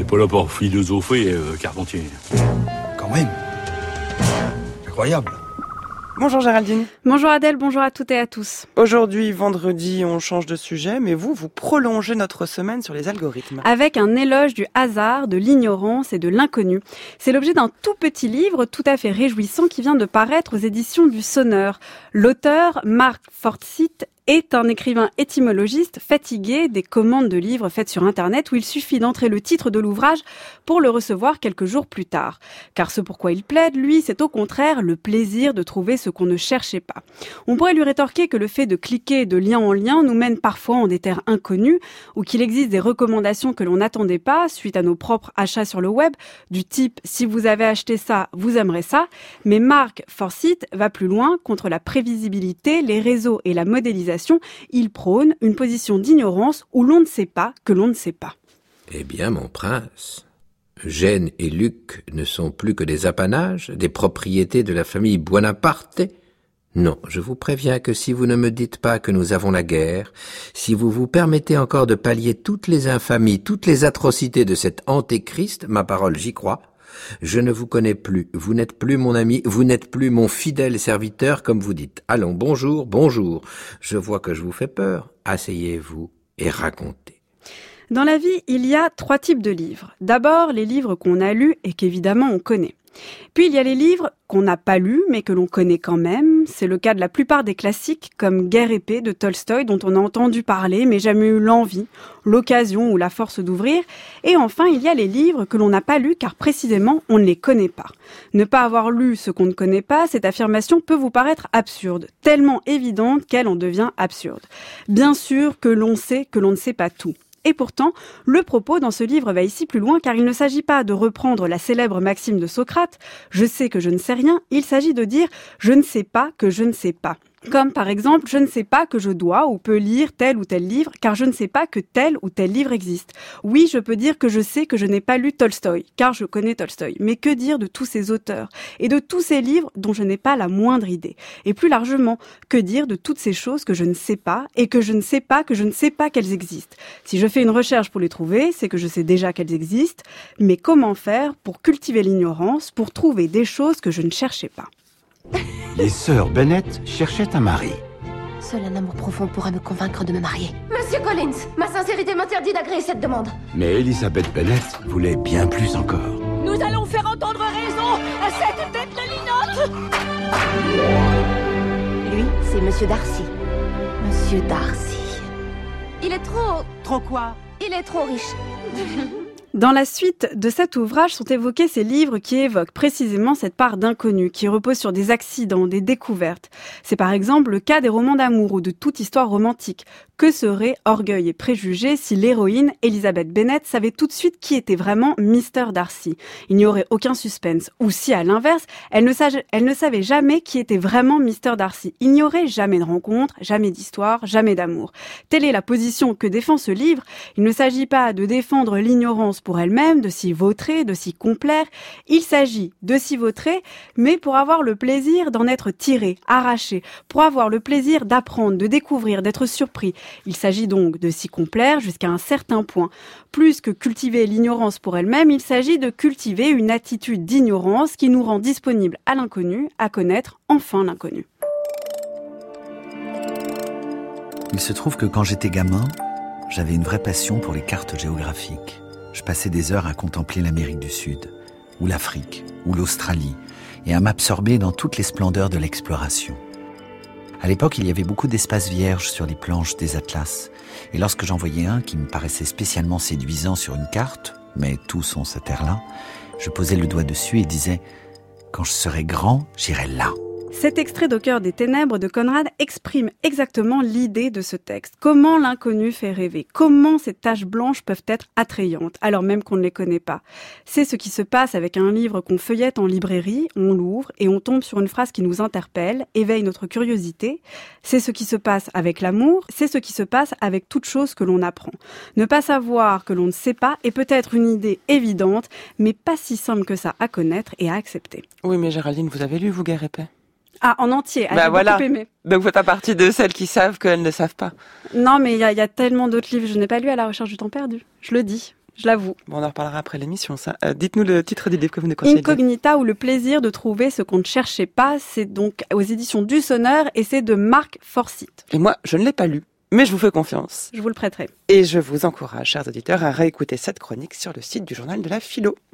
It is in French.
n'est pas là pour philosopher, Carpentier. Quand même. Incroyable. Bonjour Géraldine. Bonjour Adèle, bonjour à toutes et à tous. Aujourd'hui, vendredi, on change de sujet, mais vous prolongez notre semaine sur les algorithmes. Avec un éloge du hasard, de l'ignorance et de l'inconnu. C'est l'objet d'un tout petit livre tout à fait réjouissant qui vient de paraître aux éditions du Sonneur. L'auteur, Mark Forsyth, est un écrivain étymologiste fatigué des commandes de livres faites sur Internet où il suffit d'entrer le titre de l'ouvrage pour le recevoir quelques jours plus tard. Car ce pourquoi il plaide, lui, c'est au contraire le plaisir de trouver ce qu'on ne cherchait pas. On pourrait lui rétorquer que le fait de cliquer de lien en lien nous mène parfois en des terres inconnues ou qu'il existe des recommandations que l'on n'attendait pas suite à nos propres achats sur le web, du type « si vous avez acheté ça, vous aimerez ça ». Mais Mark Forsyth va plus loin contre la prévisibilité, les réseaux et la modélisation. Il prône une position d'ignorance où l'on ne sait pas que l'on ne sait pas. Eh bien, mon prince, Eugène et Luc ne sont plus que des apanages, des propriétés de la famille Buonaparte. Non, je vous préviens que si vous ne me dites pas que nous avons la guerre, si vous vous permettez encore de pallier toutes les infamies, toutes les atrocités de cet antéchrist, ma parole, j'y crois, je ne vous connais plus, vous n'êtes plus mon ami, vous n'êtes plus mon fidèle serviteur, comme vous dites. Allons, bonjour, bonjour. Je vois que je vous fais peur. Asseyez-vous et racontez. Dans la vie, il y a 3 types de livres. D'abord, les livres qu'on a lus et qu'évidemment on connaît. Puis il y a les livres qu'on n'a pas lus mais que l'on connaît quand même. C'est le cas de la plupart des classiques comme Guerre et paix de Tolstoï dont on a entendu parler mais jamais eu l'envie, l'occasion ou la force d'ouvrir. Et enfin, il y a les livres que l'on n'a pas lus car précisément on ne les connaît pas. Ne pas avoir lu ce qu'on ne connaît pas, cette affirmation peut vous paraître absurde, tellement évidente qu'elle en devient absurde. Bien sûr que l'on sait que l'on ne sait pas tout. Et pourtant, le propos dans ce livre va ici plus loin car il ne s'agit pas de reprendre la célèbre maxime de Socrate « Je sais que je ne sais rien », il s'agit de dire « Je ne sais pas que je ne sais pas ». Comme par exemple, je ne sais pas que je dois ou peux lire tel ou tel livre, car je ne sais pas que tel ou tel livre existe. Oui, je peux dire que je sais que je n'ai pas lu Tolstoï, car je connais Tolstoï. Mais que dire de tous ces auteurs et de tous ces livres dont je n'ai pas la moindre idée? Et plus largement, que dire de toutes ces choses que je ne sais pas et que je ne sais pas que je ne sais pas qu'elles existent? Si je fais une recherche pour les trouver, c'est que je sais déjà qu'elles existent. Mais comment faire pour cultiver l'ignorance, pour trouver des choses que je ne cherchais pas? Les sœurs Bennett cherchaient un mari. Seul un amour profond pourra me convaincre de me marier. Monsieur Collins, ma sincérité m'interdit d'agréer cette demande. Mais Elizabeth Bennett voulait bien plus encore. Nous allons faire entendre raison à cette tête de linotte. Lui, c'est Monsieur Darcy. Monsieur Darcy. Il est trop... Trop quoi? Il est trop riche. Dans la suite de cet ouvrage sont évoqués ces livres qui évoquent précisément cette part d'inconnu, qui repose sur des accidents, des découvertes. C'est par exemple le cas des romans d'amour ou de toute histoire romantique. Que serait Orgueil et préjugés si l'héroïne, Elizabeth Bennet, savait tout de suite qui était vraiment Mr. Darcy? Il n'y aurait aucun suspense. Ou si, à l'inverse, elle ne savait jamais qui était vraiment Mr. Darcy. Il n'y aurait jamais de rencontre, jamais d'histoire, jamais d'amour. Telle est la position que défend ce livre. Il ne s'agit pas de défendre l'ignorance pour elle-même, de s'y vautrer, de s'y complaire. Il s'agit de s'y vautrer, mais pour avoir le plaisir d'en être tiré, arraché, pour avoir le plaisir d'apprendre, de découvrir, d'être surpris. Il s'agit donc de s'y complaire jusqu'à un certain point. Plus que cultiver l'ignorance pour elle-même, il s'agit de cultiver une attitude d'ignorance qui nous rend disponibles à l'inconnu, à connaître enfin l'inconnu. Il se trouve que quand j'étais gamin, j'avais une vraie passion pour les cartes géographiques. Je passais des heures à contempler l'Amérique du Sud, ou l'Afrique, ou l'Australie, et à m'absorber dans toutes les splendeurs de l'exploration. À l'époque, il y avait beaucoup d'espaces vierges sur les planches des atlas. Et lorsque j'en voyais un qui me paraissait spécialement séduisant sur une carte, mais tous ont cette terre-là, je posais le doigt dessus et disais « Quand je serai grand, j'irai là ». Cet extrait d'Au cœur des ténèbres de Conrad exprime exactement l'idée de ce texte. Comment l'inconnu fait rêver? Comment ces taches blanches peuvent être attrayantes, alors même qu'on ne les connaît pas? C'est ce qui se passe avec un livre qu'on feuillette en librairie, on l'ouvre et on tombe sur une phrase qui nous interpelle, éveille notre curiosité. C'est ce qui se passe avec l'amour, c'est ce qui se passe avec toute chose que l'on apprend. Ne pas savoir que l'on ne sait pas est peut-être une idée évidente, mais pas si simple que ça à connaître et à accepter. Oui, mais Géraldine, vous avez lu Vous, Guerre et paix? Ah, en entier, j'ai voilà. beaucoup aimé. Donc vous faites partie de celles qui savent qu'elles ne savent pas. Non, mais il y a tellement d'autres livres, je n'ai pas lu À la recherche du temps perdu, je le dis. Je l'avoue. Bon, on en reparlera après l'émission, ça. Dites-nous le titre du livre que vous nous conseillez. Incognita ou le plaisir de trouver ce qu'on ne cherchait pas. C'est donc aux éditions du Sonneur et c'est de Marc Forsyth. Et moi, je ne l'ai pas lu, mais je vous fais confiance. Je vous le prêterai. Et je vous encourage, chers auditeurs, à réécouter cette chronique sur le site du Journal de la Philo.